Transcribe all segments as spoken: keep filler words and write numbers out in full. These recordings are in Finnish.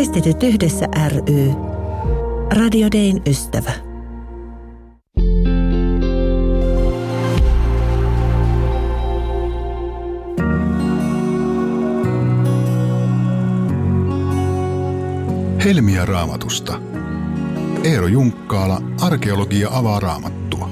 Kristityt yhdessä ry. Radio Dayn ystävä. Helmiä Raamatusta. Eero Junkkaala, arkeologia avaa Raamattua.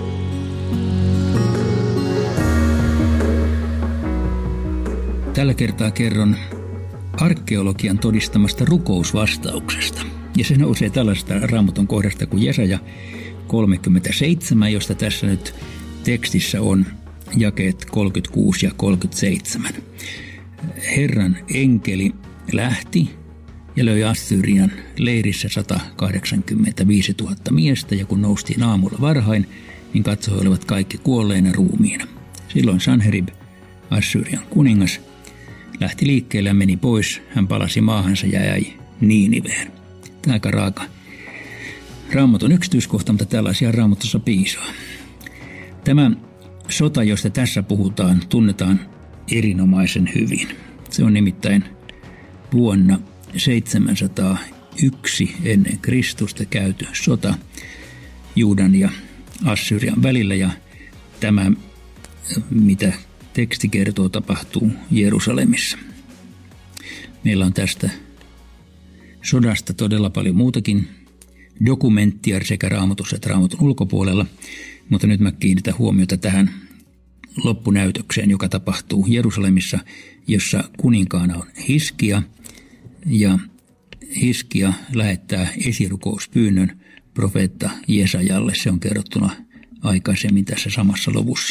Tällä kertaa kerron arkeologian todistamasta rukousvastauksesta. Ja se nousee tällaisesta Raamatun kohdasta kuin Jesaja kolmekymmentäseitsemän, josta tässä nyt tekstissä on jakeet kolmekymmentäkuusi ja kolmekymmentäseitsemän. Herran enkeli lähti ja löi Assyrian leirissä sata kahdeksankymmentäviisituhatta miestä, ja kun noustiin aamulla varhain, niin katsoi, he olivat kaikki kuolleina ruumiina. Silloin Sanherib, Assyrian kuningas, lähti liikkeelle ja meni pois. Hän palasi maahansa ja jäi Niiniveen. Tämä aika raaka Raamatun yksityiskohta, mutta tällaisia Raamatussa piisaa. Tämä sota, josta tässä puhutaan, tunnetaan erinomaisen hyvin. Se on nimittäin vuonna seitsemänsataayksi ennen Kristusta käyty sota Juudan ja Assyrian välillä, ja tämä, mitä teksti kertoo, tapahtuu Jerusalemissa. Meillä on tästä sodasta todella paljon muutakin dokumenttia sekä Raamatussa että Raamatun ulkopuolella, mutta nyt mä kiinnitän huomiota tähän loppunäytökseen, joka tapahtuu Jerusalemissa, jossa kuninkaana on Hiskia, ja Hiskia lähettää esirukouspyynnön profeetta Jesajalle. Se on kerrottuna aikaisemmin tässä samassa luvussa.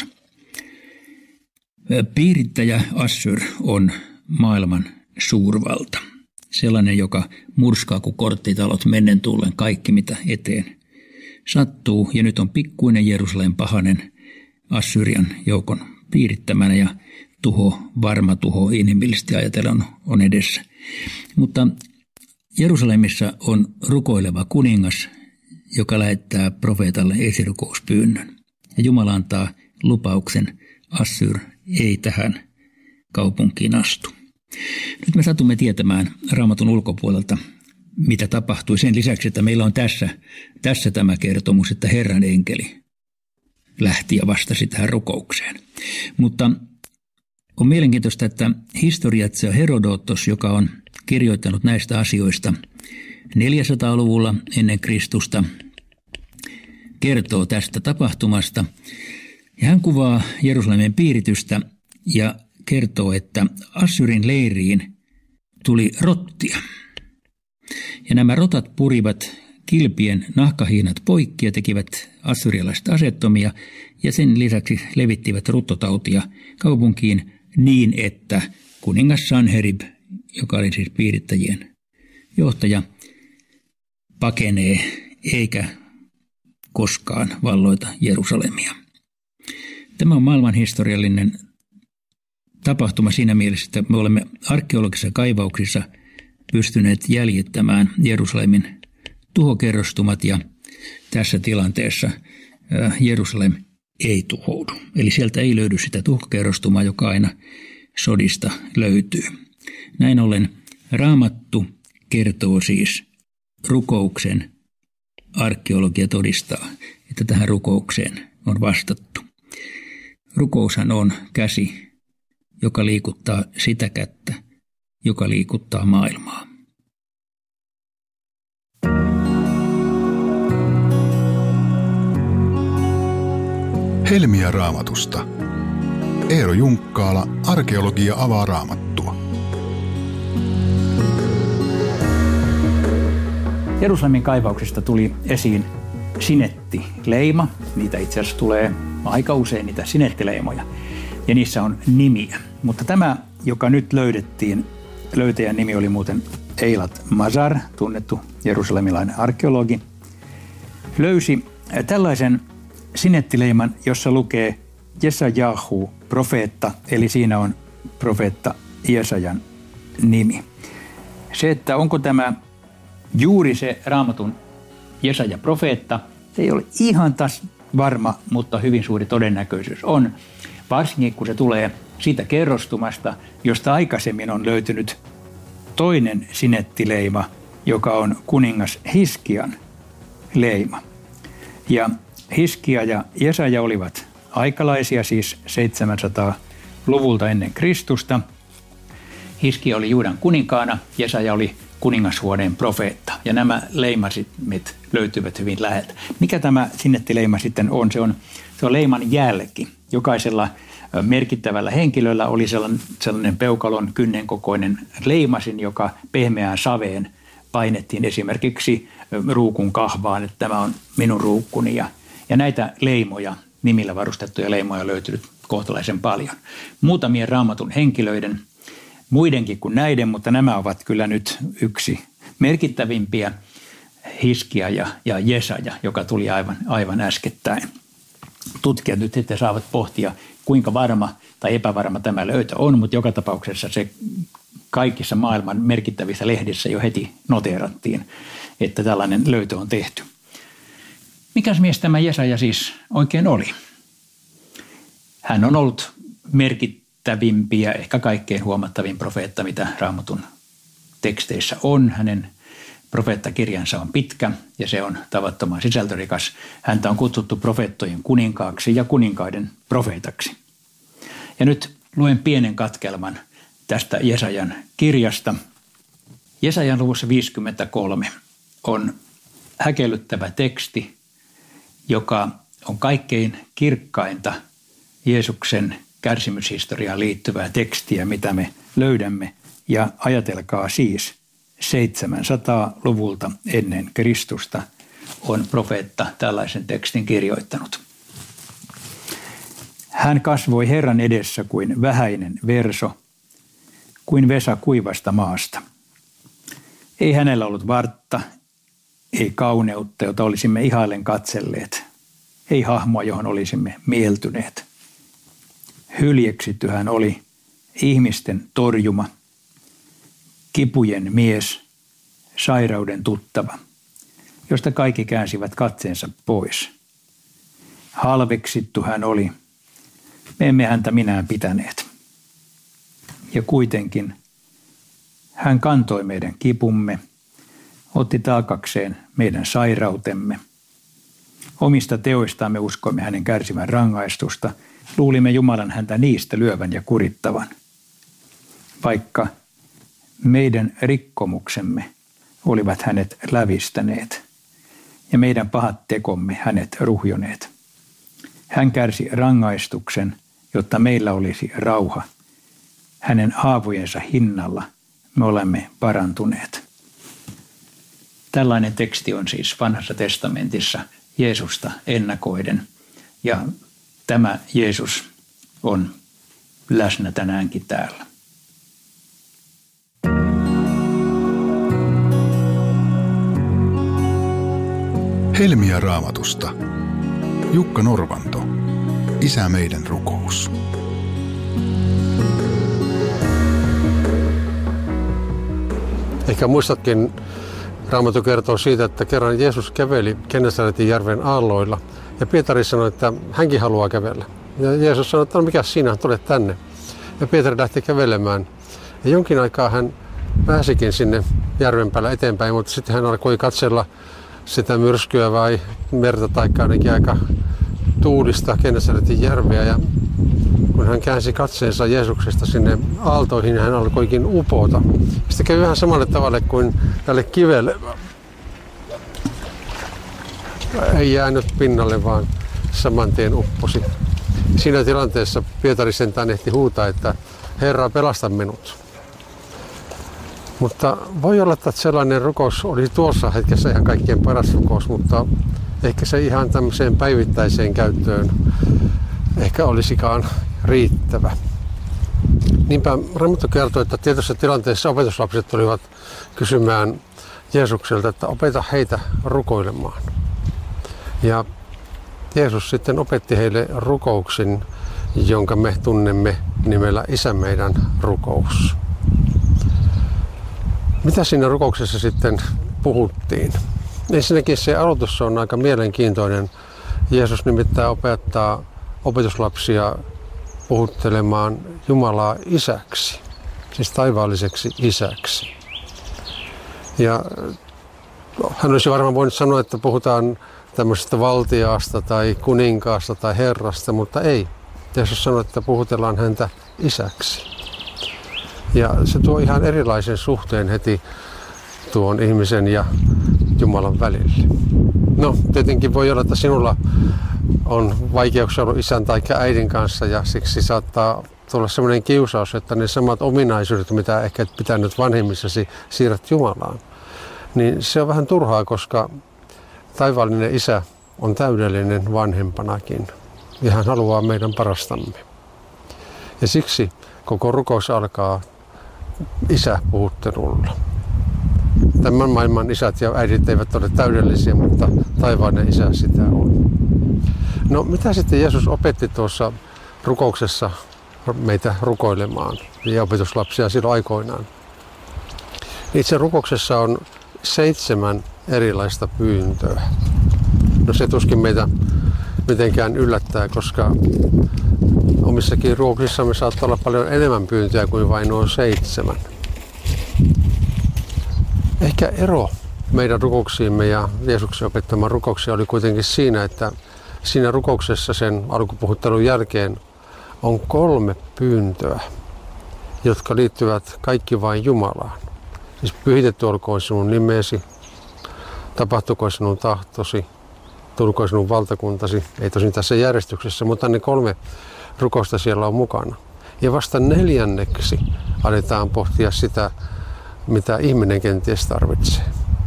Piirittäjä Assyr on maailman suurvalta. Sellainen, joka murskaa kuin korttitalot mennen tullen kaikki, mitä eteen sattuu. Ja nyt on pikkuinen Jerusalem pahanen Assyrian joukon piirittämänä, ja tuho, varma tuho inhimillisesti ajatellen on edessä. Mutta Jerusalemissa on rukoileva kuningas, joka lähettää profeetalle esirukouspyynnön. Ja Jumala antaa lupauksen: Assyr ei tähän kaupunkiin astu. Nyt me satumme tietämään Raamatun ulkopuolelta, mitä tapahtui. Sen lisäksi, että meillä on tässä, tässä tämä kertomus, että Herran enkeli lähti ja vastasi tähän rukoukseen. Mutta on mielenkiintoista, että historiatsija Herodotos, joka on kirjoittanut näistä asioista neljäsataaluvulla ennen Kristusta, kertoo tästä tapahtumasta. Ja hän kuvaa Jerusalemin piiritystä ja kertoo, että Assyrin leiriin tuli rottia. Ja nämä rotat purivat kilpien nahkahiinat poikki ja tekivät assyrialaiset asettomia, ja sen lisäksi levittivät ruttotautia kaupunkiin niin, että kuningas Sanherib, joka oli siis piirittäjien johtaja, pakenee eikä koskaan valloita Jerusalemia. Tämä on maailmanhistoriallinen tapahtuma siinä mielessä, että me olemme arkeologisissa kaivauksissa pystyneet jäljittämään Jerusalemin tuhokerrostumat, ja tässä tilanteessa Jerusalem ei tuhoudu. Eli sieltä ei löydy sitä tuhokerrostumaa, joka aina sodista löytyy. Näin ollen Raamattu kertoo siis rukouksen. Arkeologia todistaa, että tähän rukoukseen on vastattu. Rukoushan on käsi, joka liikuttaa sitä kättä, joka liikuttaa maailmaa. Helmiä Raamatusta. Eero Junkkaala, arkeologia avaa Raamattua. Jerusalemin kaivauksista tuli esiin sinettileima. Niitä itse asiassa tulee aika usein, niitä sinettileimoja. Ja niissä on nimiä. Mutta tämä, joka nyt löydettiin, löytäjän nimi oli muuten Eilat Mazar, tunnettu jerusalemilainen arkeologi, löysi tällaisen sinettileiman, jossa lukee Jesajahu, profeetta, eli siinä on profeetta Jesajan nimi. Se, että onko tämä juuri se Raamatun Jesaja profeetta, se ei ole ihan taas varma, mutta hyvin suuri todennäköisyys on. Varsinkin kun se tulee siitä kerrostumasta, josta aikaisemmin on löytynyt toinen sinettileima, joka on kuningas Hiskian leima. Ja Hiskia ja Jesaja olivat aikalaisia, siis seitsemänsataaluvulta ennen Kristusta. Hiskia oli Juudan kuninkaana, Jesaja oli kuningashuoneen profeetta, ja nämä leimasimit löytyvät hyvin läheltä. Mikä tämä sinettileima sitten on? Se on, se on leiman jälki. Jokaisella merkittävällä henkilöllä oli sellainen, sellainen peukalon kynnen kokoinen leimasin, joka pehmeään saveen painettiin esimerkiksi ruukun kahvaan, että tämä on minun ruukkuni. Ja, ja näitä leimoja, nimillä varustettuja leimoja on löytynyt kohtalaisen paljon. Muutamien Raamatun henkilöiden, muidenkin kuin näiden, mutta nämä ovat kyllä nyt yksi merkittävimpiä, Hiskia ja, ja Jesaja, joka tuli aivan, aivan äskettäin. Tutkijat nyt sitten saavat pohtia, kuinka varma tai epävarma tämä löytö on, mutta joka tapauksessa se kaikissa maailman merkittävissä lehdissä jo heti noteerattiin, että tällainen löytö on tehty. Mikäs mies tämä Jesaja siis oikein oli? Hän on ollut merkittävimpiä, ehkä kaikkein huomattavin profeetta, mitä Raamatun teksteissä on. Hänen profeettakirjansa on pitkä ja se on tavattoman sisältörikas. Häntä on kutsuttu profeettojen kuninkaaksi ja kuninkaiden profeetaksi. Ja nyt luen pienen katkelman tästä Jesajan kirjasta. Jesajan luvussa viisikymmentäkolme on häkellyttävä teksti, joka on kaikkein kirkkainta Jeesuksen kärsimyshistoriaan liittyvää tekstiä, mitä me löydämme. Ja ajatelkaa siis, seitsemänsataaluvulta ennen Kristusta on profeetta tällaisen tekstin kirjoittanut. Hän kasvoi Herran edessä kuin vähäinen verso, kuin vesa kuivasta maasta. Ei hänellä ollut vartta, ei kauneutta, jota olisimme ihaillen katselleet, ei hahmoa, johon olisimme mieltyneet. Hyljeksitty hän oli, ihmisten torjuma, kipujen mies, sairauden tuttava, josta kaikki käänsivät katseensa pois. Halveksittu hän oli, me emme häntä minään pitäneet. Ja kuitenkin hän kantoi meidän kipumme, otti taakakseen meidän sairautemme. Omista teoistaan uskoimme hänen kärsivän rangaistusta, luulimme Jumalan häntä niistä lyövän ja kurittavan. Vaikka meidän rikkomuksemme olivat hänet lävistäneet ja meidän pahat tekomme hänet ruhjoneet. Hän kärsi rangaistuksen, jotta meillä olisi rauha. Hänen haavojensa hinnalla me olemme parantuneet. Tällainen teksti on siis Vanhassa testamentissa Jeesusta ennakoiden. Ja tämä Jeesus on läsnä tänäänkin täällä. Helmiä Raamatusta. Jukka Norvanto. Isä meidän rukous. Ehkä muistatkin, Raamattu kertoo siitä, että kerran Jeesus käveli Genesaretin järven aalloilla ja Pietari sanoi, että hänkin haluaa kävellä. Ja Jeesus sanoi, että no mikä sinä, tule tänne. Ja Pietari lähti kävelemään. Ja jonkin aikaa hän pääsikin sinne järven päällä eteenpäin, mutta sitten hän alkoi katsella sitä myrskyä vai merta tai ainakin aika tuulista Genesaretin järveä. Ja kun hän käänsi katseensa Jeesuksesta sinne aaltoihin, niin hän alkoikin upota. Sitten kävi vähän samalle tavalle kuin tälle kivelle. Ei jäänyt pinnalle, vaan saman tien upposi. Siinä tilanteessa Pietari sentään ehti huutaa, että Herra, pelasta minut. Mutta voi olla, että sellainen rukous olisi tuossa hetkessä ihan kaikkien paras rukous, mutta ehkä se ihan tämmöiseen päivittäiseen käyttöön ehkä olisikaan riittävä. Niinpä Raamattu kertoo, että tietyssä tilanteessa opetuslapset tulivat kysymään Jeesukselta, että opeta heitä rukoilemaan. Ja Jeesus sitten opetti heille rukouksen, jonka me tunnemme nimellä Isä meidän rukous. Mitä siinä rukouksessa sitten puhuttiin? Ensinnäkin se aloitus on aika mielenkiintoinen. Jeesus nimittäin opettaa opetuslapsia puhuttelemaan Jumalaa isäksi, siis taivaalliseksi isäksi. Ja hän olisi varmaan voinut sanoa, että puhutaan tämmöisestä valtiaasta tai kuninkaasta tai herrasta, mutta ei. Jeesus sanoi, että puhutellaan häntä isäksi. Ja se tuo ihan erilaisen suhteen heti tuon ihmisen ja Jumalan välille. No, tietenkin voi olla, että sinulla on vaikeuksia ollut isän tai äidin kanssa ja siksi saattaa tulla sellainen kiusaus, että ne samat ominaisuudet, mitä ehkä et pitänyt vanhemmissasi, siirrät Jumalaan. Niin se on vähän turhaa, koska taivaallinen isä on täydellinen vanhempanakin ja hän haluaa meidän parastamme. Ja siksi koko rukous alkaa isäpuhuttelulla. Tämän maailman isät ja äidit eivät ole täydellisiä, mutta taivaallinen isä sitä on. No mitä sitten Jeesus opetti tuossa rukouksessa meitä rukoilemaan ja opetuslapsia silloin aikoinaan? Itse rukouksessa on seitsemän erilaista pyyntöä. No se tuskin meitä mitenkään yllättää, koska omissakin rukouksissamme saattaa olla paljon enemmän pyyntöjä kuin vain nuo seitsemän. Ehkä ero meidän rukouksiimme ja Jeesuksen opettaman rukouksia oli kuitenkin siinä, että siinä rukouksessa sen alkupuhuttelun jälkeen on kolme pyyntöä, jotka liittyvät kaikki vain Jumalaan. Siis pyhitetty olkoon sinun nimesi, tapahtukoon sinun tahtosi, tulkoon sinun valtakuntasi, ei tosin tässä järjestyksessä, mutta ne kolme rukousta siellä on mukana. Ja vasta neljänneksi aletaan pohtia sitä, mitä ihminen kenties tarvitsee.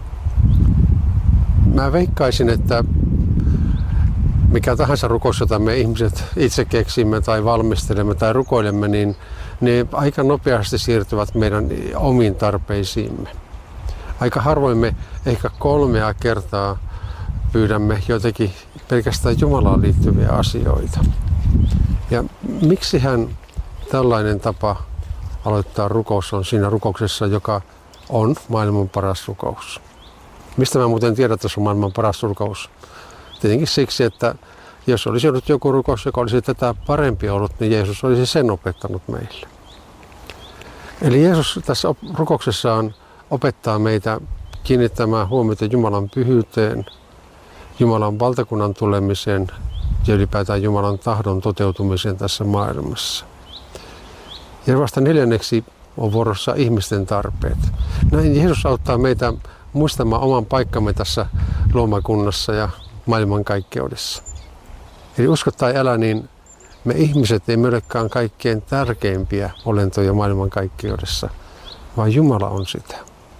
Mä veikkaisin, että mikä tahansa rukous, jota me ihmiset itse keksimme tai valmistelemme tai rukoilemme, niin ne aika nopeasti siirtyvät meidän omiin tarpeisiimme. Aika harvoin me ehkä kolmea kertaa pyydämme jotenkin pelkästään Jumalaan liittyviä asioita. Ja miksihän tällainen tapa aloittaa rukous on siinä rukouksessa, joka on maailman paras rukous? Mistä mä muuten tiedän, että se on maailman paras rukous? Tietenkin siksi, että jos olisi ollut joku rukous, joka olisi tätä parempi ollut, niin Jeesus olisi sen opettanut meille. Eli Jeesus tässä rukouksessaan opettaa meitä kiinnittämään huomiota Jumalan pyhyyteen, Jumalan valtakunnan tulemiseen ja ylipäätään Jumalan tahdon toteutumiseen tässä maailmassa. Ja vasta neljänneksi on vuorossa ihmisten tarpeet. Näin Jeesus auttaa meitä muistamaan oman paikkamme tässä luomakunnassa ja maailmankaikkeudessa. Eli usko tai älä, niin me ihmiset ei olekaan kaikkein tärkeimpiä olentoja maailmankaikkeudessa, vaan Jumala on sitä.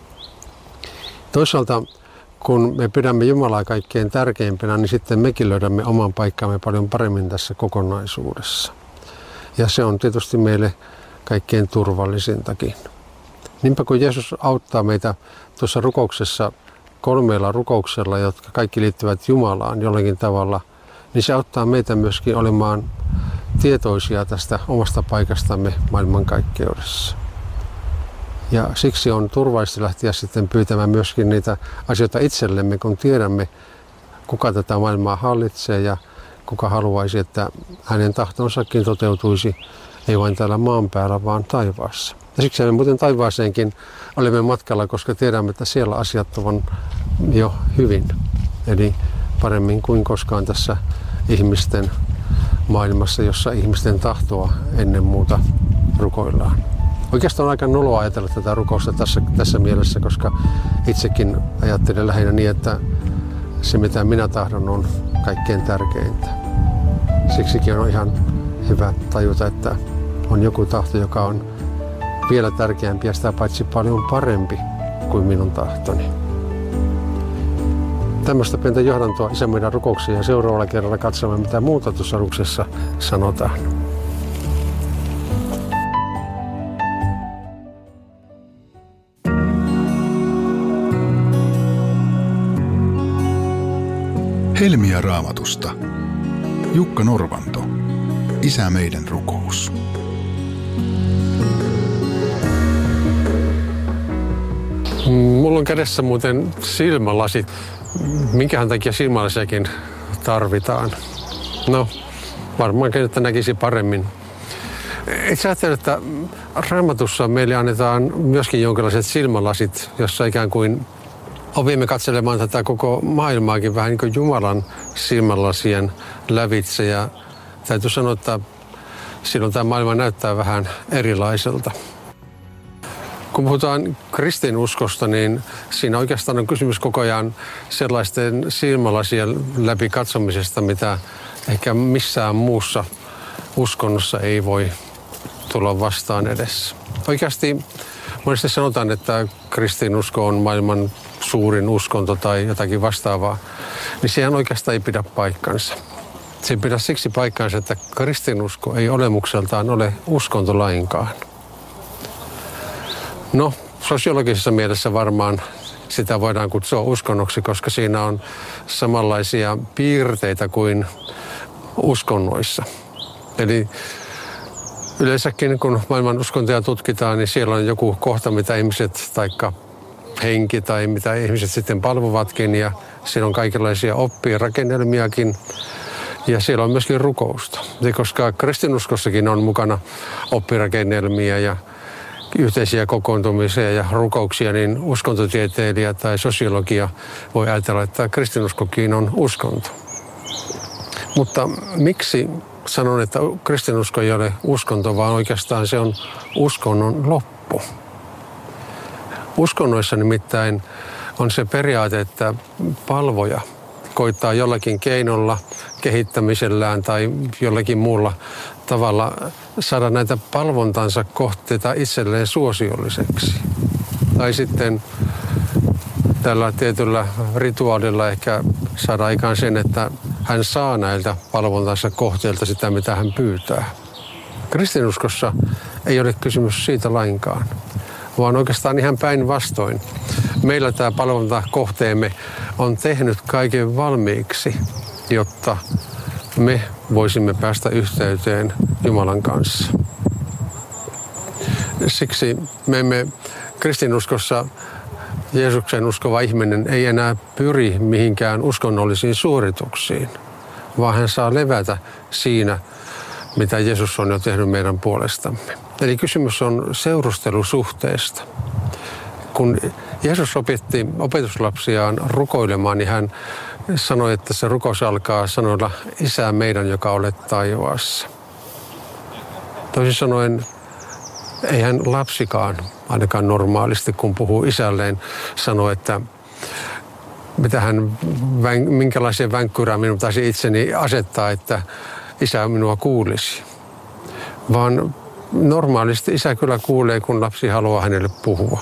Toisaalta, kun me pidämme Jumalaa kaikkein tärkeimpänä, niin sitten mekin löydämme oman paikkamme paljon paremmin tässä kokonaisuudessa. Ja se on tietysti meille kaikkein turvallisintakin. Niinpä kun Jeesus auttaa meitä tuossa rukouksessa kolmeella rukouksella, jotka kaikki liittyvät Jumalaan jollakin tavalla, niin se auttaa meitä myöskin olemaan tietoisia tästä omasta paikastamme maailmankaikkeudessa. Ja siksi on turvallista lähteä sitten pyytämään myöskin niitä asioita itsellemme, kun tiedämme, kuka tätä maailmaa hallitsee ja kuka haluaisi, että hänen tahtonsakin toteutuisi, ei vain täällä maan päällä, vaan taivaassa. Ja siksi me muuten taivaaseenkin olemme matkalla, koska tiedämme, että siellä asiat on jo hyvin. Eli paremmin kuin koskaan tässä ihmisten maailmassa, jossa ihmisten tahtoa ennen muuta rukoillaan. Oikeastaan on aika noloa ajatella tätä rukousta tässä, tässä mielessä, koska itsekin ajattelen lähinnä niin, että se mitä minä tahdon on kaikkein tärkeintä. Siksikin on ihan hyvä tajuta, että on joku tahto, joka on vielä tärkeämpi ja sitä paitsi paljon parempi kuin minun tahtoni. Tämmöistä pientä johdantoa Isä meidän rukouksia ja seuraavalla kerralla katsomme, mitä muuta tuossa rukouksessa sanotaan. Helmiä Raamatusta. Jukka Norvanto. Isä meidän rukous. Mulla on kädessä muuten silmälasit. Minkähän takia silmälasiakin tarvitaan? No, varmaankin, että näkisi paremmin. itse ajattelen, että Raamatussa meille annetaan myöskin jonkinlaiset silmälasit, jossa ikään kuin opimme katselemaan tätä koko maailmaakin vähän niin kuin Jumalan silmälasien lävitse. Ja täytyy sanoa, että silloin tämä maailma näyttää vähän erilaiselta. Kun puhutaan kristinuskosta, niin siinä oikeastaan on kysymys koko ajan sellaisten silmälasien läpi katsomisesta, mitä ehkä missään muussa uskonnossa ei voi tulla vastaan edessä. Oikeasti monesti sanotaan, että kristinusko on maailman suurin uskonto tai jotakin vastaavaa, niin sehän oikeastaan ei pidä paikkansa. Se ei pidä siksi paikkansa, että kristinusko ei olemukseltaan ole uskonto lainkaan. No, sosiologisessa mielessä varmaan sitä voidaan kutsua uskonnoksi, koska siinä on samanlaisia piirteitä kuin uskonnoissa. Eli yleensäkin kun maailman uskontoja tutkitaan, niin siellä on joku kohta, mitä ihmiset, taikka henki tai mitä ihmiset sitten palvovatkin, ja siellä on kaikenlaisia oppirakennelmiakin, ja siellä on myöskin rukousta. Ja koska kristinuskossakin on mukana oppirakennelmia ja yhteisiä kokoontumisia ja rukouksia, niin uskontotieteilijä tai sosiologia voi ajatella, että kristinuskokin on uskonto. Mutta miksi sanon, että kristinusko ei ole uskonto, vaan oikeastaan se on uskonnon loppu? Uskonnoissa nimittäin on se periaate, että palvoja koittaa jollakin keinolla, kehittämisellään tai jollakin muulla tavalla saada näitä palvontansa kohteita itselleen suosiolliseksi. Tai sitten tällä tietyllä rituaalilla ehkä saada aikaan sen, että hän saa näiltä palvontansa kohteilta sitä, mitä hän pyytää. Kristinuskossa ei ole kysymys siitä lainkaan, vaan oikeastaan ihan päinvastoin. Meillä tämä palvontakohteemme on tehnyt kaiken valmiiksi, jotta me voisimme päästä yhteyteen Jumalan kanssa. Siksi me emme kristinuskossa Jeesuksen uskova ihminen ei enää pyri mihinkään uskonnollisiin suorituksiin, vaan hän saa levätä siinä, mitä Jeesus on jo tehnyt meidän puolestamme. Eli kysymys on seurustelusuhteesta. Kun Jeesus opetti opetuslapsiaan rukoilemaan, niin hän sanoi, että se rukous alkaa sanoilla Isä meidän, joka olet taivaassa. Toisin sanoen, eihän lapsikaan, ainakaan normaalisti, kun puhuu isälleen, sano, että mitä hän, minkälaisia vänkkyrää minun taisi itseni asettaa, että isä minua kuulisi. Vaan normaalisti isä kyllä kuulee, kun lapsi haluaa hänelle puhua.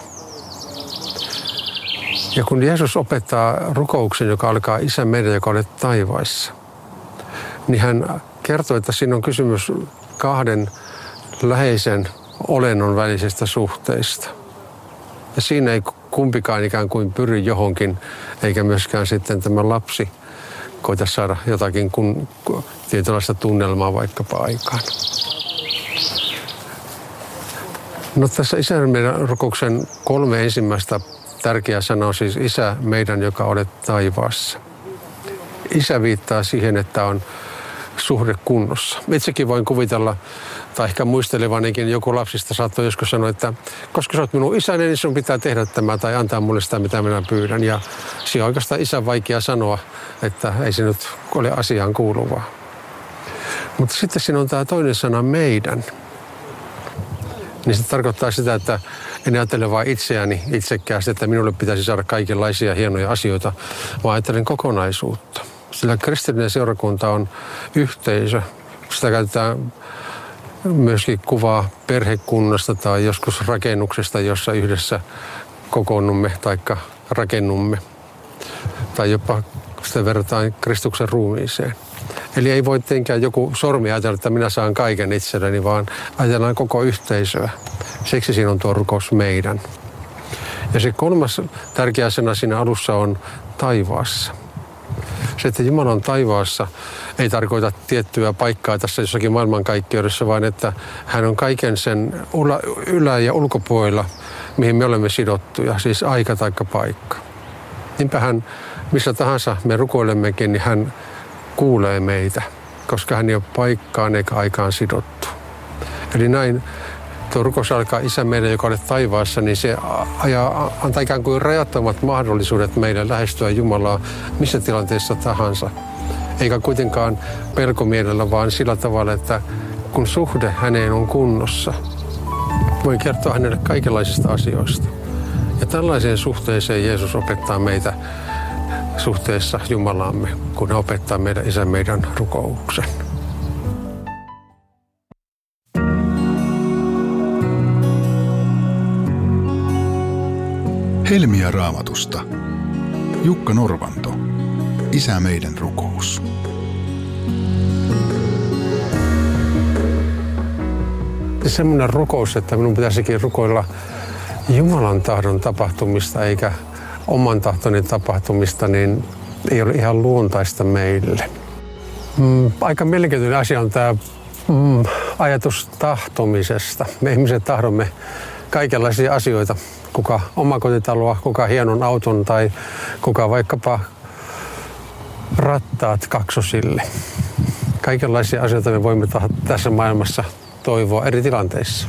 Ja kun Jeesus opettaa rukouksen, joka alkaa Isä meidän, joka olet taivaissa, niin hän kertoo, että siinä on kysymys kahden läheisen olennon välisestä suhteista. Ja siinä ei kumpikaan ikään kuin pyri johonkin, eikä myöskään sitten tämä lapsi koita saada jotakin kun, tietynlaista tunnelmaa vaikkapa aikaan. No tässä Isän meidän rukouksen kolme ensimmäistä tärkeä sana on siis Isä meidän, joka olet taivaassa. Isä viittaa siihen, että on suhde kunnossa. Itsekin voin kuvitella, tai ehkä muistelevanikin joku lapsista saattoi joskus sanoa, että koska sä oot minun isäni, niin sun pitää tehdä tämä tai antaa mulle sitä, mitä minä pyydän. Ja siinä on oikeastaan isän vaikea sanoa, että ei se nyt ole asiaan kuuluvaa. Mutta sitten siinä on tämä toinen sana meidän. Niin se tarkoittaa sitä, että en ajattele vain itseäni itsekkäästi, että minulle pitäisi saada kaikenlaisia hienoja asioita, vaan ajattelen kokonaisuutta. Sillä kristillinen seurakunta on yhteisö. Sitä käytetään myöskin kuvaa perhekunnasta tai joskus rakennuksesta, jossa yhdessä kokoonnumme tai rakennumme. Tai jopa sitä verrataan Kristuksen ruumiiseen. Eli ei voi tietenkään joku sormi ajatella, että minä saan kaiken itselleni, vaan ajatellaan koko yhteisöä. Siksi siinä on tuo rukous meidän. Ja se kolmas tärkeä sana siinä alussa on taivaassa. Se, että Jumala on taivaassa, ei tarkoita tiettyä paikkaa tässä jossakin maailmankaikkeudessa, vaan että hän on kaiken sen ylä- ja ulkopuolella, mihin me olemme sidottuja, siis aika tai paikka. Niinpä hän, missä tahansa me rukoilemmekin, niin hän kuulee meitä, koska hän ei ole paikkaan eikä aikaan sidottu. Eli näin tuo rukous alkaa Isä meidän, joka olet taivaassa, niin se ajaa, antaa ikään kuin rajattomat mahdollisuudet meille lähestyä Jumalaa missä tilanteessa tahansa. Eikä kuitenkaan pelkomielellä, vaan sillä tavalla, että kun suhde häneen on kunnossa, voi kertoa hänelle kaikenlaisista asioista. Ja tällaiseen suhteeseen Jeesus opettaa meitä suhteessa Jumalaamme, kun hän opettaa meidän Isä meidän rukouksen. Helmiä Raamatusta. Jukka Norvanto. Isä meidän rukous. Semmoinen rukous, että minun pitäisikin rukoilla Jumalan tahdon tapahtumista eikä oman tahtoni tapahtumista, niin ei ole ihan luontaista meille. Mm, aika mielenkiintoinen asia on tämä mm, ajatus tahtomisesta. Me ihmiset tahdomme kaikenlaisia asioita. Kuka omakotitaloa, kuka hienon auton tai kuka vaikkapa rattaat kaksosille. Kaikenlaisia asioita me voimme tässä maailmassa toivoa eri tilanteissa.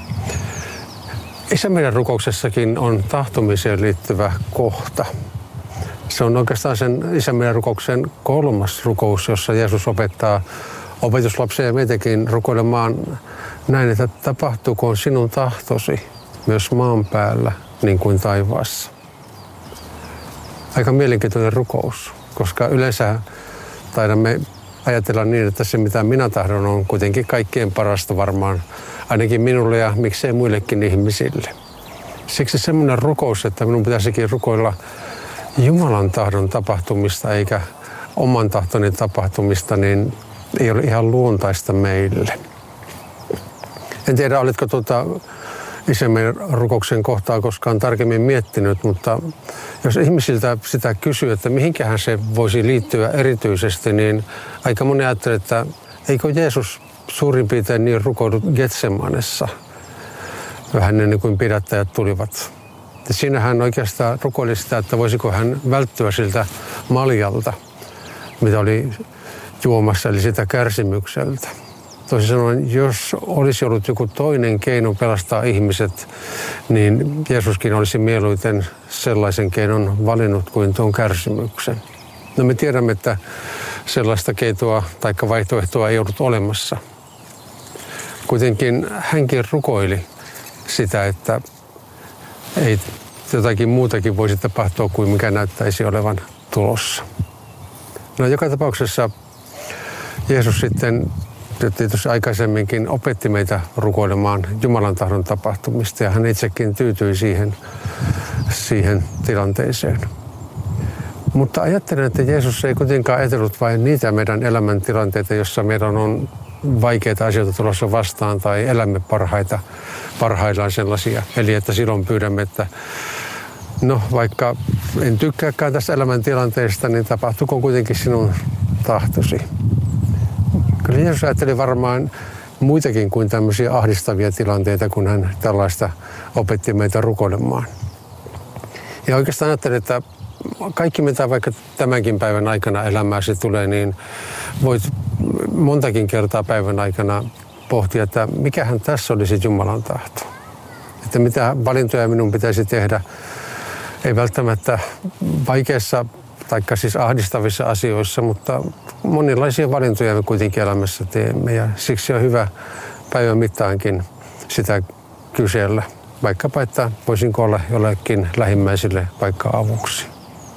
Isä meidän rukouksessakin on tahtomiseen liittyvä kohta. Se on oikeastaan sen Isä meidän rukouksen kolmas rukous, jossa Jeesus opettaa opetuslapsia ja meitäkin rukoilemaan näin, että tapahtuuko sinun tahtosi myös maan päällä niin kuin taivaassa. Aika mielenkiintoinen rukous, koska yleensä taidamme ajatella niin, että se mitä minä tahdon on kuitenkin kaikkien parasta varmaan, ainakin minulle ja miksei muillekin ihmisille. Siksi semmoinen rukous, että minun pitäisikin rukoilla Jumalan tahdon tapahtumista eikä oman tahtoni tapahtumista, niin ei ole ihan luontaista meille. En tiedä, oletko tuota Isä meidän rukouksen kohtaa koskaan tarkemmin miettinyt, mutta jos ihmisiltä sitä kysyy, että mihinkähän se voisi liittyä erityisesti, niin aika moni ajattelee, että eikö Jeesus suurin piirtein niin rukoillut Getsemanessa vähän ennen kuin pidättäjät tulivat. Ja siinä hän oikeastaan rukoili sitä, että voisiko hän välttyä siltä maljalta, mitä oli juomassa, eli sitä kärsimykseltä. Toisin sanoen, jos olisi ollut joku toinen keino pelastaa ihmiset, niin Jeesuskin olisi mieluiten sellaisen keinon valinnut kuin tuon kärsimyksen. No me tiedämme, että sellaista keitoa tai vaihtoehtoa ei ollut olemassa. Kuitenkin hänkin rukoili sitä, että ei jotakin muutakin voisi tapahtua kuin mikä näyttäisi olevan tulossa. No joka tapauksessa Jeesus sitten tietysti aikaisemminkin opetti meitä rukoilemaan Jumalan tahdon tapahtumista ja hän itsekin tyytyi siihen, siihen tilanteeseen. Mutta ajattelen, että Jeesus ei kuitenkaan ajatellut vain niitä meidän elämäntilanteita, joissa meidän on vaikeita asioita tulossa vastaan tai elämme parhaita, parhaillaan sellaisia. Eli että silloin pyydämme, että no vaikka en tykkääkään tästä elämäntilanteesta, niin tapahtuuko kuitenkin sinun tahtosi. Kyllä Jeesus ajatteli varmaan muitakin kuin tämmöisiä ahdistavia tilanteita, kun hän tällaista opetti meitä rukoilemaan. Ja oikeastaan ajattelin, että kaikki mitä vaikka tämänkin päivän aikana elämääsi tulee, niin voit montakin kertaa päivän aikana pohtia, että mikähän tässä olisi Jumalan tahto. Että mitä valintoja minun pitäisi tehdä, ei välttämättä vaikeassa taikka siis ahdistavissa asioissa, mutta monenlaisia valintoja me kuitenkin elämässä teemme ja siksi on hyvä päivän mittaankin sitä kysellä. Vaikkapa, että voisinko olla jollekin lähimmäisille vaikka avuksi.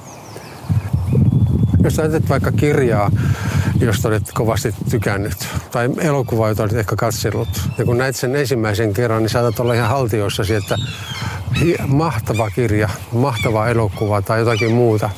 Jos ajattelet vaikka kirjaa, josta olet kovasti tykännyt, tai elokuvaa, jota olet ehkä katsellut, ja kun näet sen ensimmäisen kerran, niin saatat olla ihan haltioissasi, että mahtava kirja, mahtava elokuva tai jotakin muuta.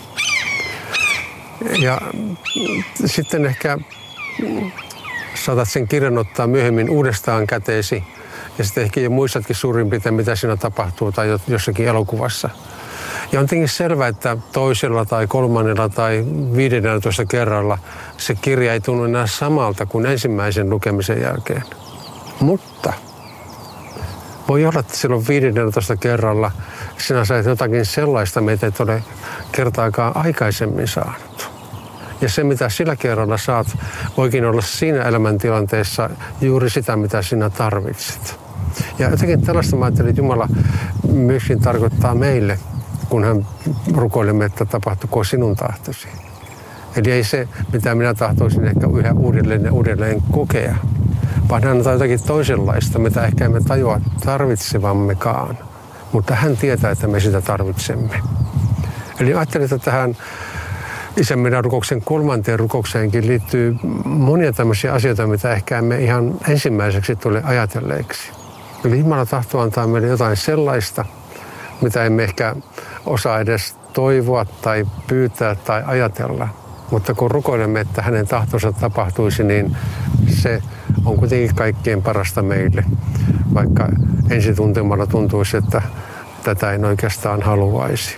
Ja sitten ehkä saatat sen kirjan ottaa myöhemmin uudestaan käteesi, ja sitten ehkä jo muistatkin suurin piirtein, mitä siinä tapahtuu tai jossakin elokuvassa. Ja on tietenkin selvää, että toisella tai kolmannella tai viidennellätoista kerralla se kirja ei tunnu enää samalta kuin ensimmäisen lukemisen jälkeen. Mutta voi olla, että silloin viidennellätoista kerralla sinä sait jotakin sellaista, mitä et ole kertaakaan aikaisemmin saanut. Ja se, mitä sillä kerralla saat, voikin olla siinä elämäntilanteessa juuri sitä, mitä sinä tarvitset. Ja jotenkin tällaista mä ajattelin, että Jumala myöskin tarkoittaa meille, kun hän rukoilemme, että tapahtuko sinun tahtosi. Eli ei se, mitä minä tahtoisin ehkä yhä uudelleen ja uudelleen kokea, vaan hän antaa jotakin toisenlaista, mitä ehkä emme tajua tarvitsevammekaan. Mutta hän tietää, että me sitä tarvitsemme. Eli ajattelin, että tähän Isän meidän rukouksen kolmanteen rukoukseenkin liittyy monia tämmöisiä asioita, mitä ehkä emme ihan ensimmäiseksi tule ajatelleeksi. Eli Jumala tahtoo antaa meille jotain sellaista, mitä emme ehkä osaa edes toivoa tai pyytää tai ajatella. Mutta kun rukoilemme, että hänen tahtonsa tapahtuisi, niin se on kuitenkin kaikkein parasta meille. Vaikka ensituntemalla tuntuisi, että tätä en oikeastaan haluaisi.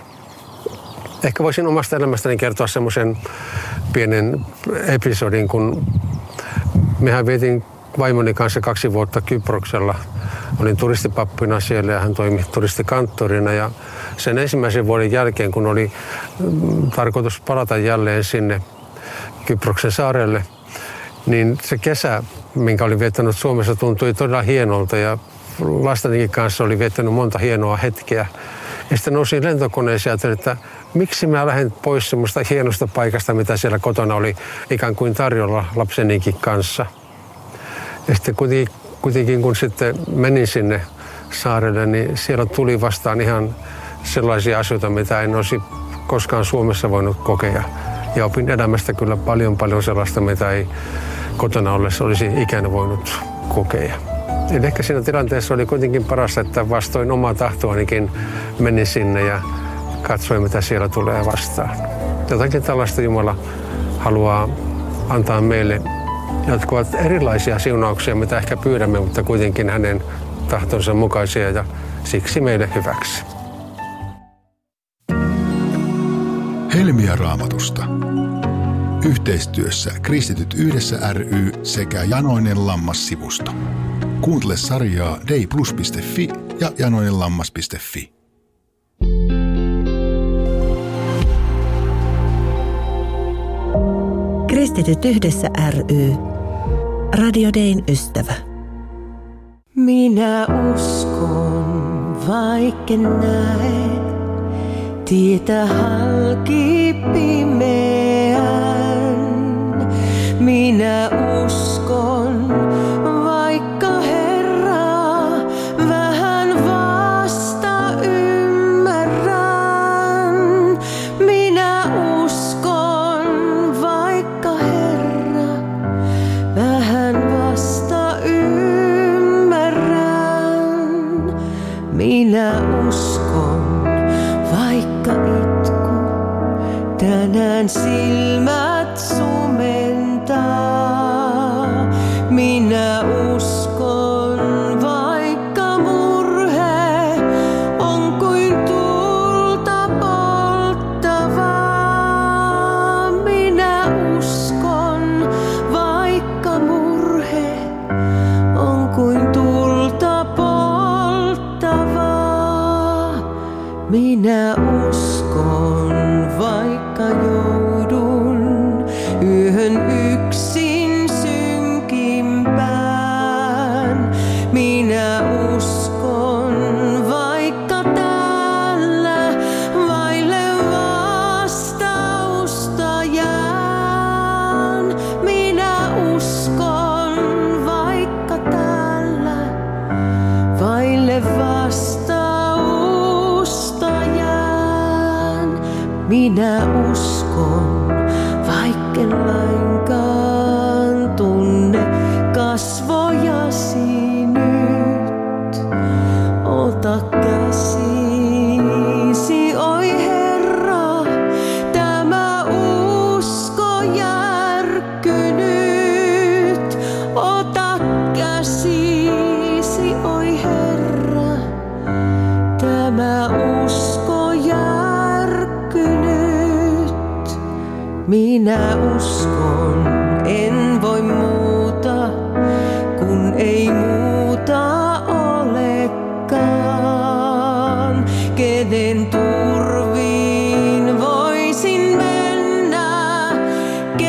Ehkä voisin omasta elämästäni kertoa semmoisen pienen episodin, kun mehän vietin vaimoni kanssa kaksi vuotta Kyproksella. Olin turistipappina siellä ja hän toimi turistikanttorina. Ja sen ensimmäisen vuoden jälkeen, kun oli tarkoitus palata jälleen sinne Kyproksen saarelle, niin se kesä, minkä olin viettänyt Suomessa, tuntui todella hienolta ja lastenikin kanssa oli viettänyt monta hienoa hetkeä. Ja sitten nousin lentokoneeseen ja ajattelin, että miksi mä lähden pois semmoista hienosta paikasta, mitä siellä kotona oli ikään kuin tarjolla lapsenikin kanssa. Ja sitten kuitenkin, kuitenkin kun sitten menin sinne saarelle, niin siellä tuli vastaan ihan sellaisia asioita, mitä en olisi koskaan Suomessa voinut kokea. Ja opin elämästä kyllä paljon paljon sellaista, mitä ei kotona ollessa olisi ikään voinut kokea. Eli ehkä siinä tilanteessa oli kuitenkin paras, että vastoin omaa tahtoanikin menin sinne ja katsoin, mitä siellä tulee vastaan. Jotakin tällaista Jumala haluaa antaa meille, jotka ovat erilaisia siunauksia, mitä ehkä pyydämme, mutta kuitenkin hänen tahtonsa mukaisia ja siksi meille hyväksi. Helmiä Raamatusta. Yhteistyössä Kristityt yhdessä ry sekä Janoinen Lammas-sivusto. Kuuntele sarjaa dayplus piste fi ja janoinenlammas piste fi. Kristityt yhdessä ry. Radio Dayn ystävä. Minä uskon, vaikken näe, tietä halki pimeän. Minä uskon, vaikka Herra vähän vasta ymmärrän. Minä uskon, vaikka Herra vähän vasta ymmärrän. Minä uskon, vaikka itku tänään silmät sumentaa. Minä uskon, vaikka murhe on kuin tulta polttavaa. Minä uskon, vaikka murhe on kuin tulta polttavaa. Minä uskon, vaikka joudun yhön yksin synkimpään. Minä uskon, vaikka täällä vaille vastausta jään. Minä uskon, vaikka täällä vaille vastausta jään. Minä uskon, vaikken lainkaan tunne kasvojasi nyt. Ota käsisi, oi Herra, tämä usko järkkynyt. Ota käsisi, oi Herra, tämä usko järkkynyt. Minä uskon, en voi muuta, kun ei muuta olekaan. Kenen turviin voisin mennä,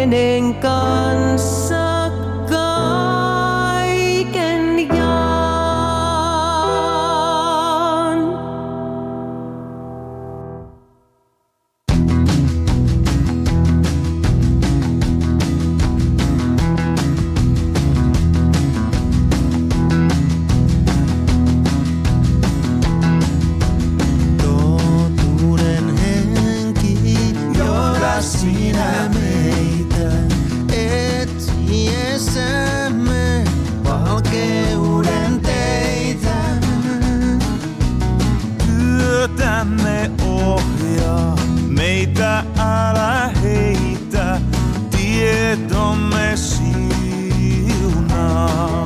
kenen kanssa kaiken jaan. Totuuden henki, johda sinä meitä, etsiessämme valkeuden teitä. Työtämme ohjaa, meitä älä heitä, tietomme siunaa.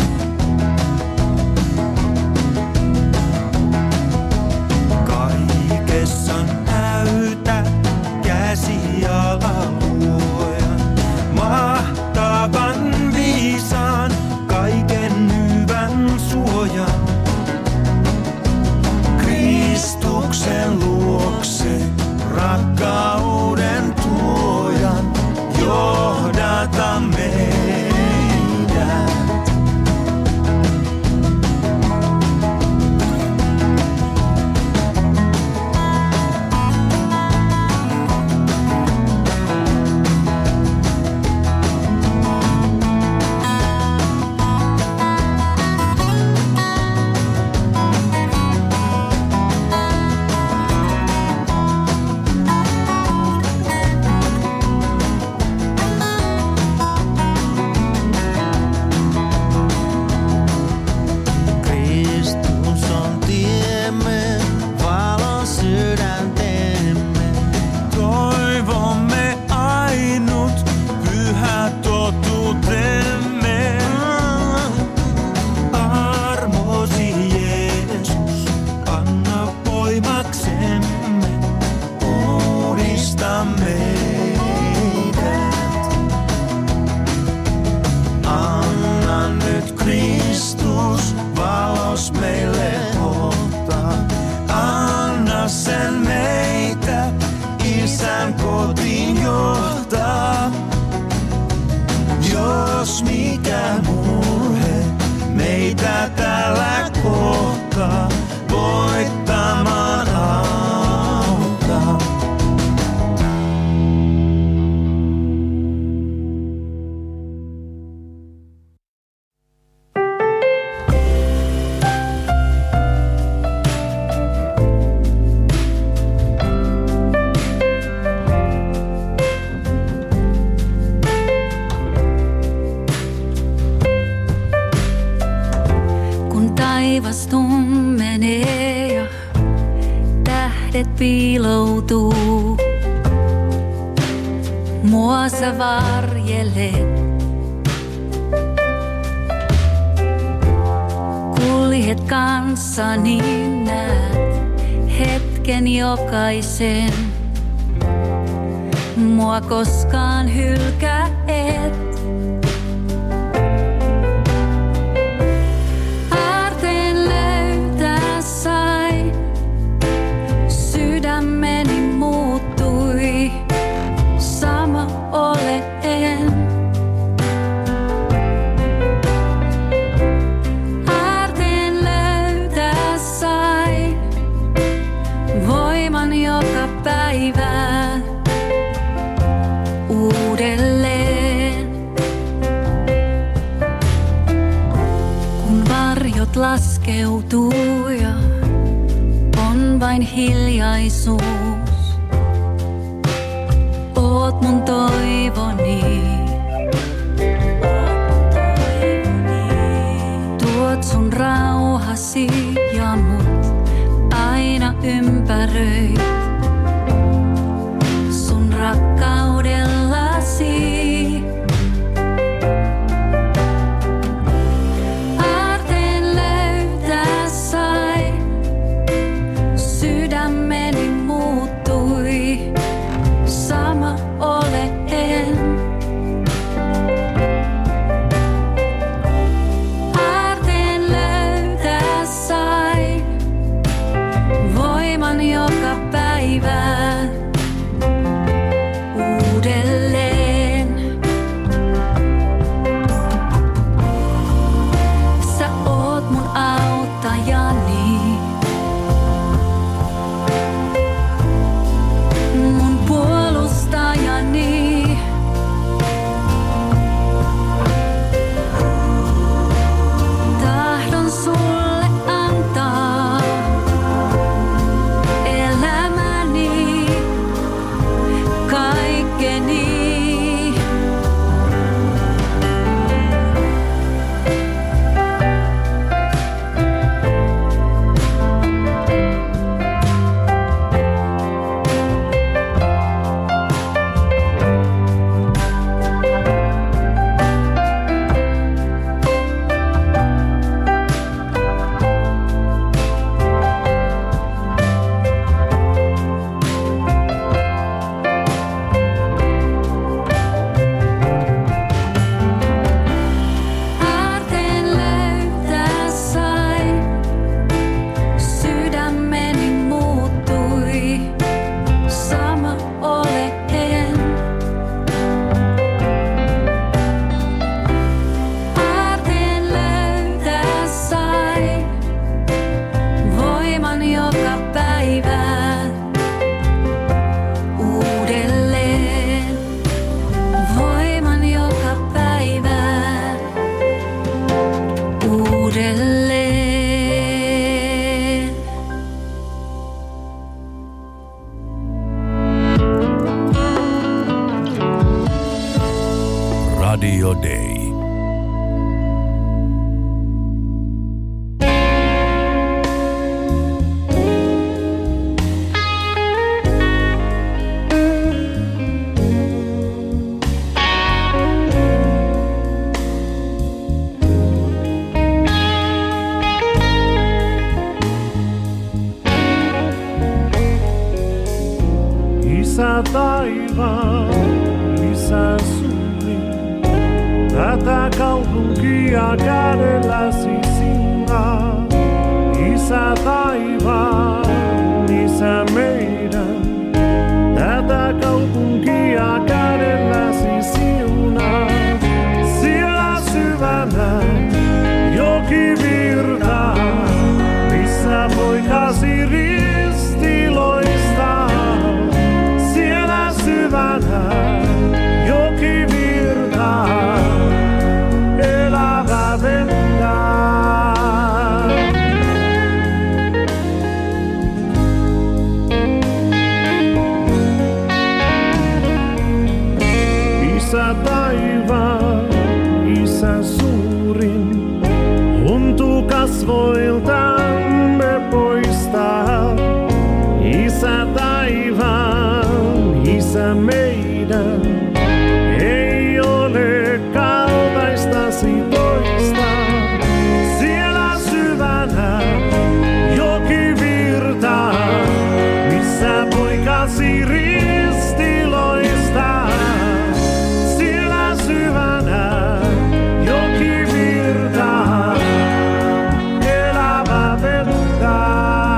Kaikessa näytä käsialan luojan, mahtavan viisaan, kaiken hyvän suojan. Kristuksen luokse rakkauden tuojan, johdata meidät. Kristus on tiemme, valon sydäntemme. Toivomme ainut pyhä totuutemme. Armosi Jeesus, anna voimaksemme, uudista meidät. Anna nyt Kristus valos meille ottaa. Anna sen meitä Isän kotiin johtaa. Jos mikä murhe meitä tällä kohtaa, voittamaan auttaa. Kun taivas tummenee ja tähdet piiloutuu, mua sä varjelet. Kuljet kanssani, näet hetken jokaisen. Mua koskaan hylkää et. Aarteen löytää sain, sydämeni muuttui, sama olen. Aarteen löytää sain, voiman joka päivä uudelleen. Kun varjot laskeutuu ja on vain hiljaisuus, oot mun toivoni. Tuot sun rauhasi ja mut aina ympäröit sun rakkaudellasi. Aarteen löytää sai, sydämeni muuttui, sama olen. Radio Day. Isä taivaan, Isä suuri, tätä kaupunkia kädelläsi sinaa. Isä taivaan, Isä meidän, tätä kaupunkia kädelläsi siunaa. Siellä syvänä joki virtaa, missä poikasi risti loistaa. Joki virtaa, elävä vettä. Isä taivaan, Isä suurin, huntu kasvoiltamme poistaa. Isä taivaan, Isä meidän, ei ole kaltaistasi toista. Siellä syvänä joki virtaa, missä poikasi risti loistaa. Siellä syvänä joki virtaa, elävä vettä.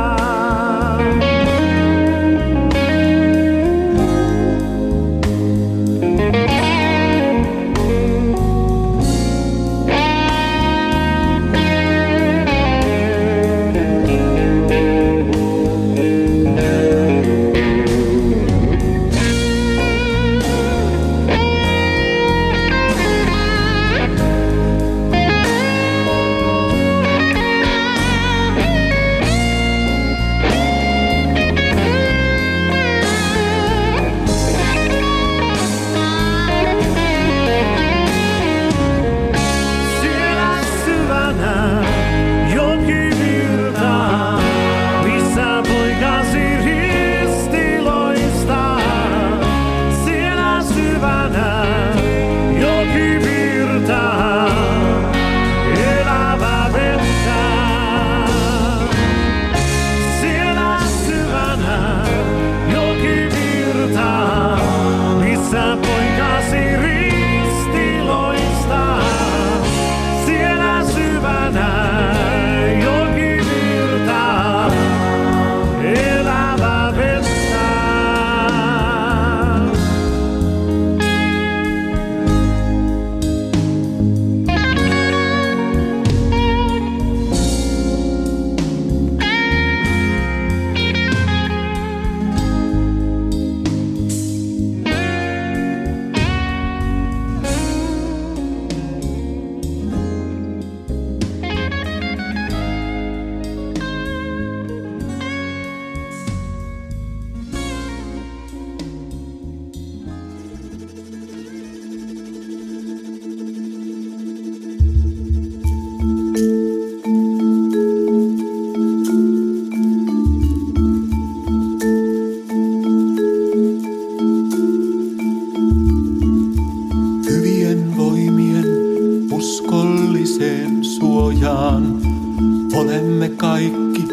Olemme kaikki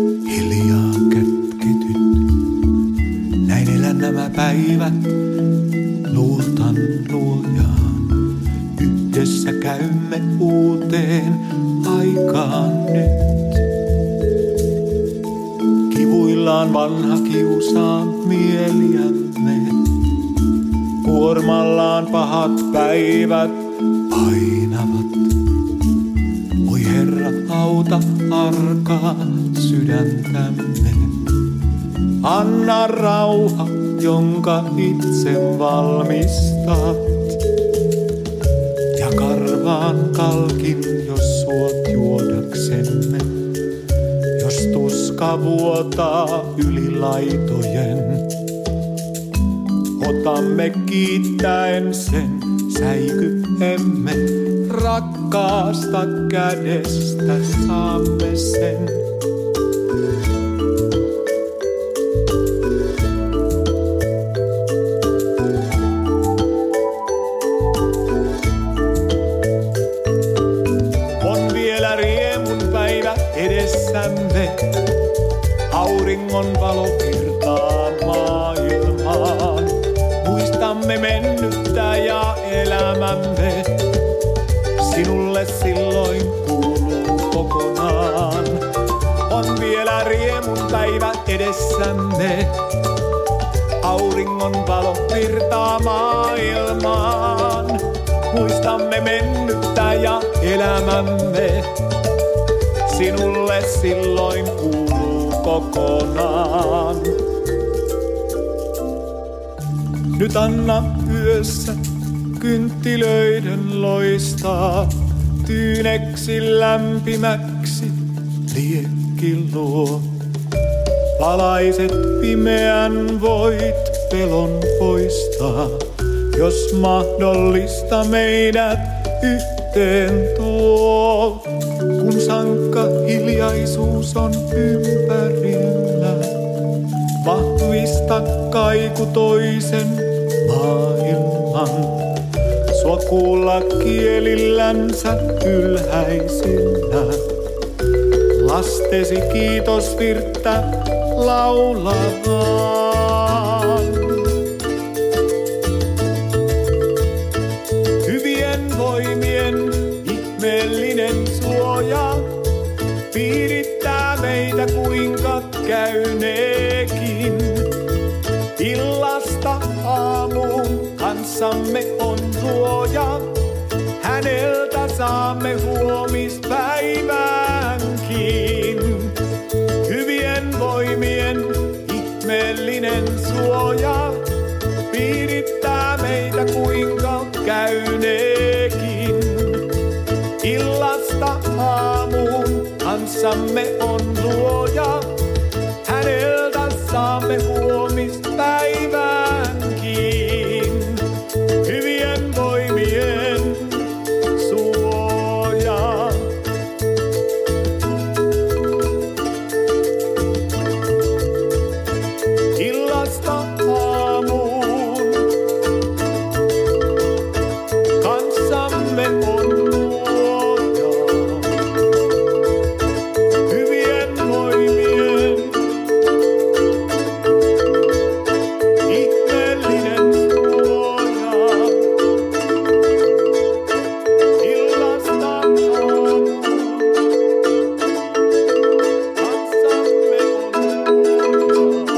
hiljaa kätketyt. Näin elän nämä päivät, luotan luojaan. Yhdessä käymme uuteen aikaan nyt. Kivuillaan vanha kiusaa mieliämme. Kuormallaan pahat päivät painavat. Oi Herra, auta arkaa sydäntämme. Anna rauha, jonka itse valmistat. Ja karvaan kalkin, jos suot juodaksemme. Jos tuska vuotaa yli laitojen, otamme kiittäen sen säikyemme. Rakkaasta kädestä saamme sen. On vielä riemun päivä edessämme. Auringon valo virtaa maailmaan. Muistamme mennyttä ja elämämme. Sinulle silloin kuuluu kokonaan. On vielä riemun päivä edessämme. Auringon valo virtaa maailmaan. Muistamme mennyttä ja elämämme. Sinulle silloin kuuluu kokonaan. Nyt anna yössä kynttilöiden loistaa, tyyneksi lämpimäksi liekki luo. Valaiset pimeän voit pelon poistaa, jos mahdollista meidät yhteen tuo. Kun sankka hiljaisuus on ympärillä, vahvista kaiku toisen maailman. Sua kuulla kielillänsä ylhäisillä, lastesi kiitosvirttä laulavaan. Hyvien voimien ihmeellinen suoja piirittää meitä kuinka käyneekin. Illasta aamuun kanssamme on luoja, häneltä saamme huomispäiväänkin. Hyvien voimien ihmeellinen suoja piirittää meitä kuinka käyneekin. Illasta aamuun kanssamme on luoja, häneltä saamme huomispäiväänkin. Hyvien voimien suoja. Illasta aamuun kanssamme on luoja, hyvien voimien ihmeellinen suoja. Illasta aamuun kanssamme on luoja.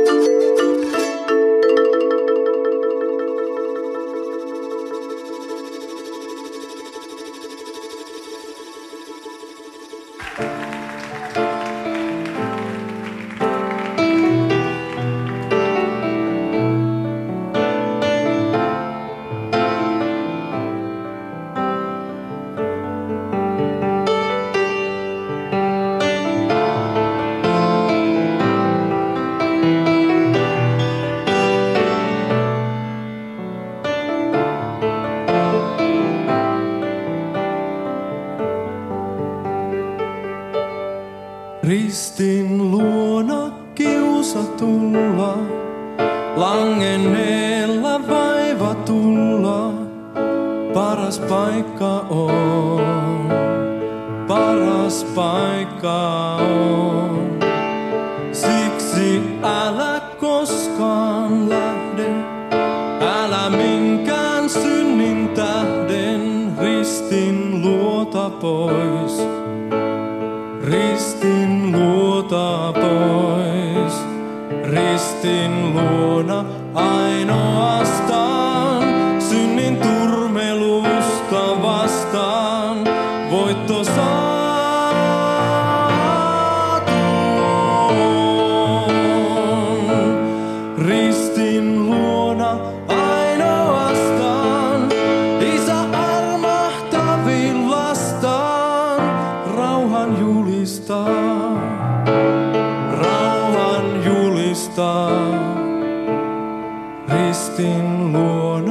Ristin luona kiusatulla, langenneella vaivatulla, paras paikka on, paras paikka on. Siksi älä koskaan lähde, älä minkään synnin tähden ristin luota pois. Ristin luota pois, ristin luona ainoastaan, synnin turmelusta vastaan, voitto saatuon. Ristin luona ainoastaan, Isä armahtavin lastaan, rauhan julistaa, rauhan julistaa, ristin luona.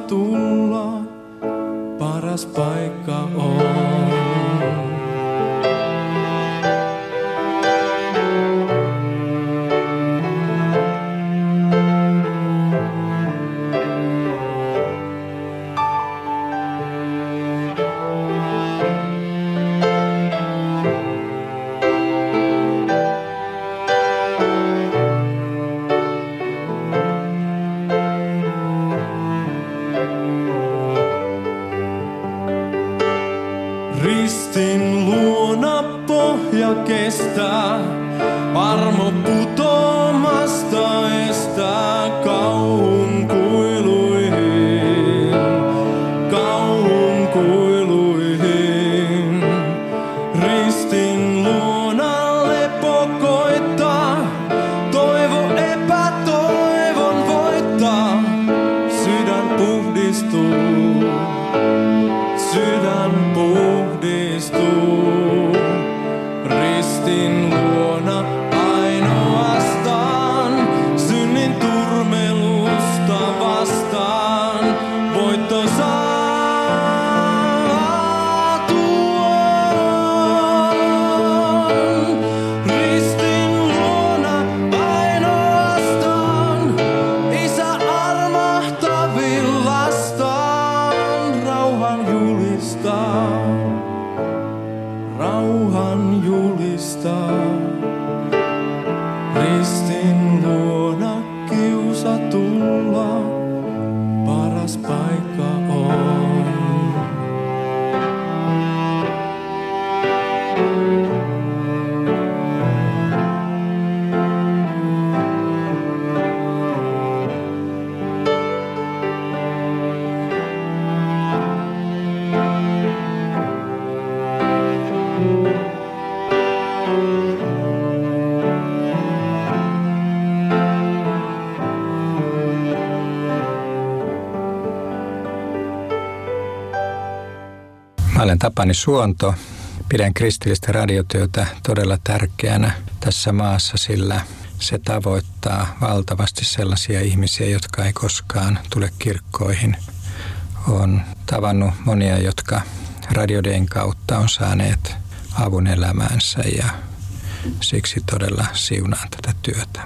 tulla, paras paikka on. Ristin luona pohja kestää, armo putoamasta estää kauhun kuiluihin, kauhun kuiluihin. Ristin luona lepo koittaa, toivo epätoivon voittaa, sydän puhdistuu, sydän puhdistuu. Ristin luona ainoastaan, synnin turmelusta vastaan, voitto saatuaan. Ristin luona ainoastaan, Isä armahtavillastaan, rauhan julistaa. Rauhan julistaa, ristin luona kiusatulla, paras paikka on. Mä olen Tapani Suonto. Pidän kristillistä radiotyötä todella tärkeänä tässä maassa, sillä se tavoittaa valtavasti sellaisia ihmisiä, jotka ei koskaan tule kirkkoihin. Olen tavannut monia, jotka radioiden kautta on saaneet avun elämäänsä ja siksi todella siunaan tätä työtä.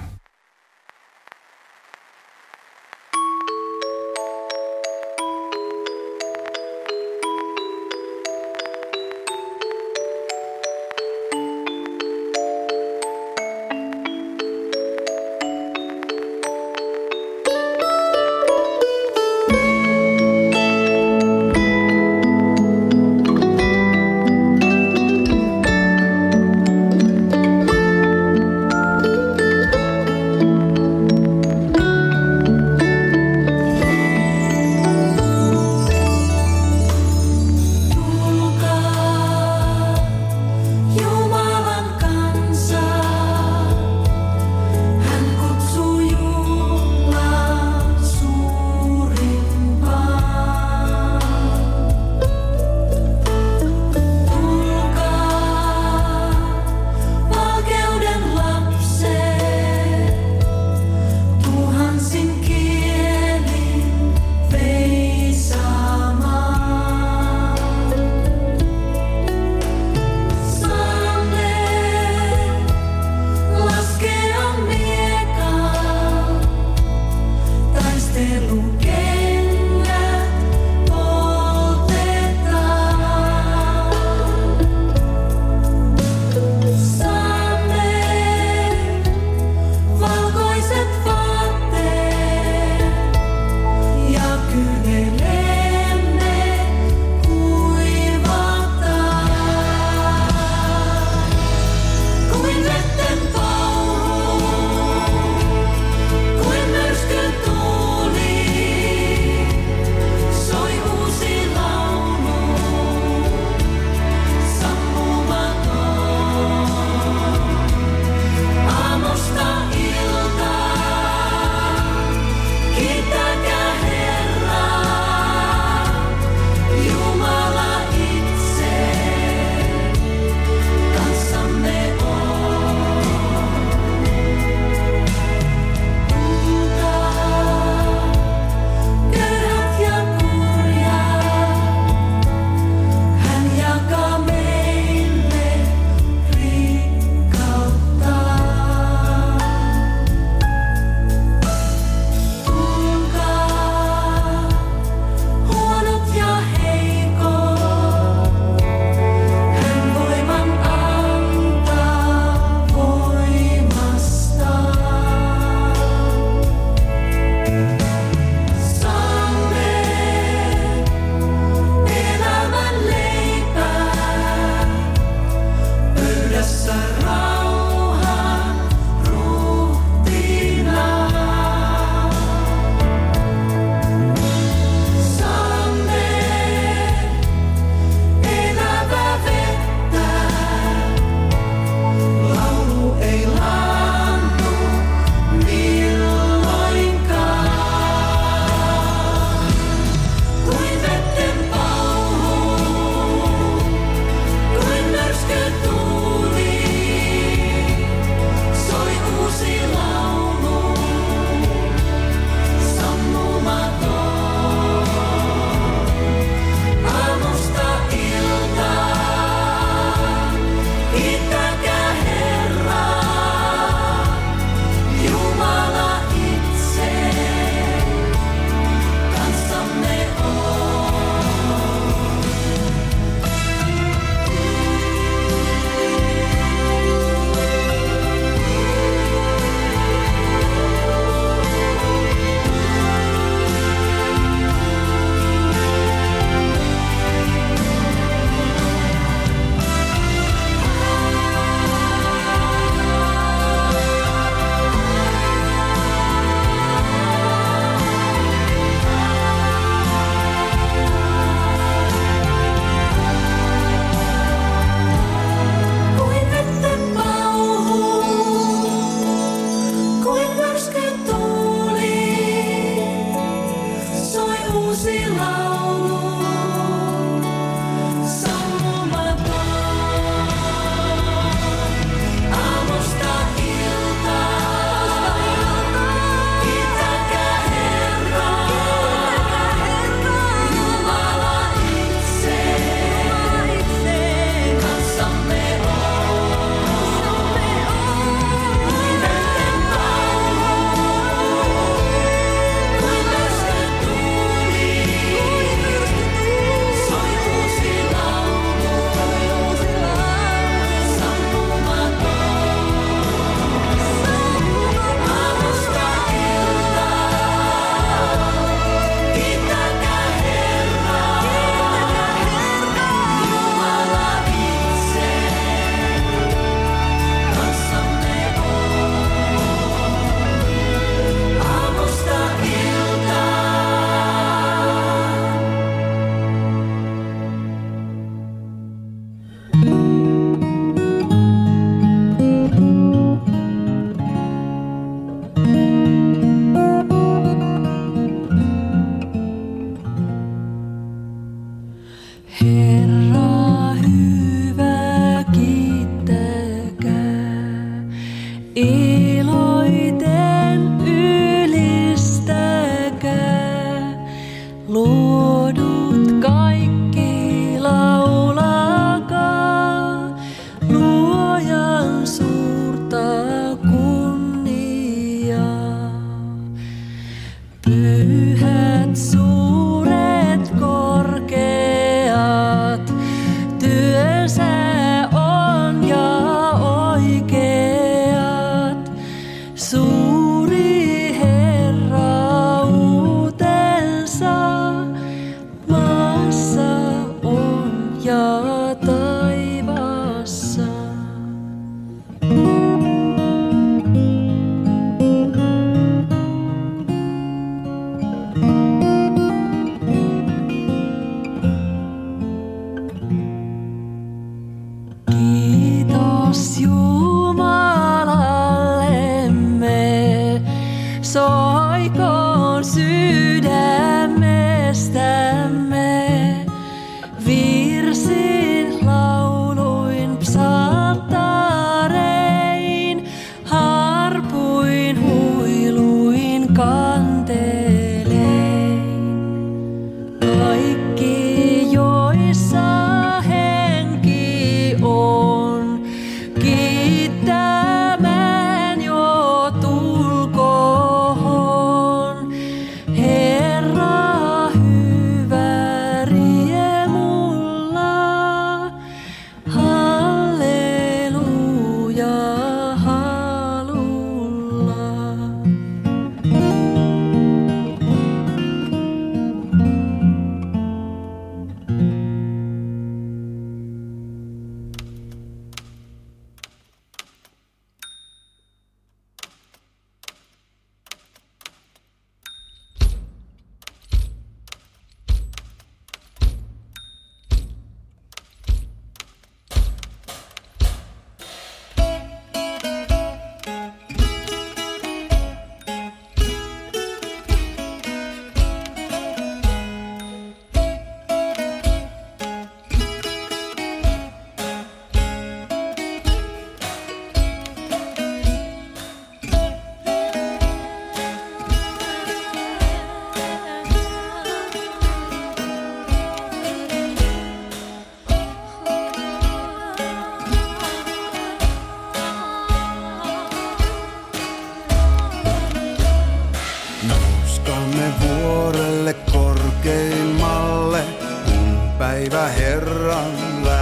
päivä Herran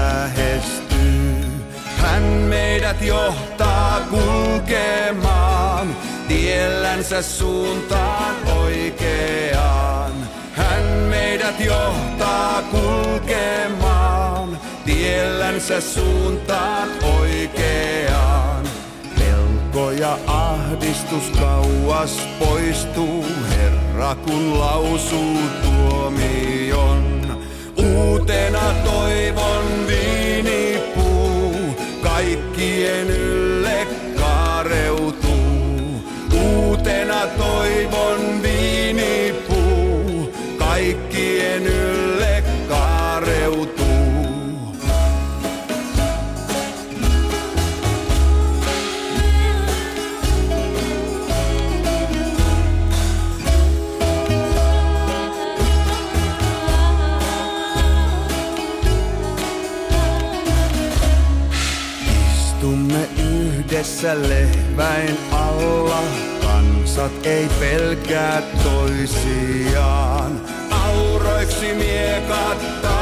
lähestyy. Hän meidät johtaa kulkemaan tiellänsä suuntaan oikeaan. Hän meidät johtaa kulkemaan tiellänsä suuntaan oikeaan. Pelko ja ahdistus kauas poistuu, Herra kun lausuu tuomion. Uutena toivon viinipuu kaikkien ylle kaareutuu. Uutena toivon viinipuu kaikkien ylle yhdessä lehväin alla. Kansat ei pelkää toisiaan. Auroiksi miekat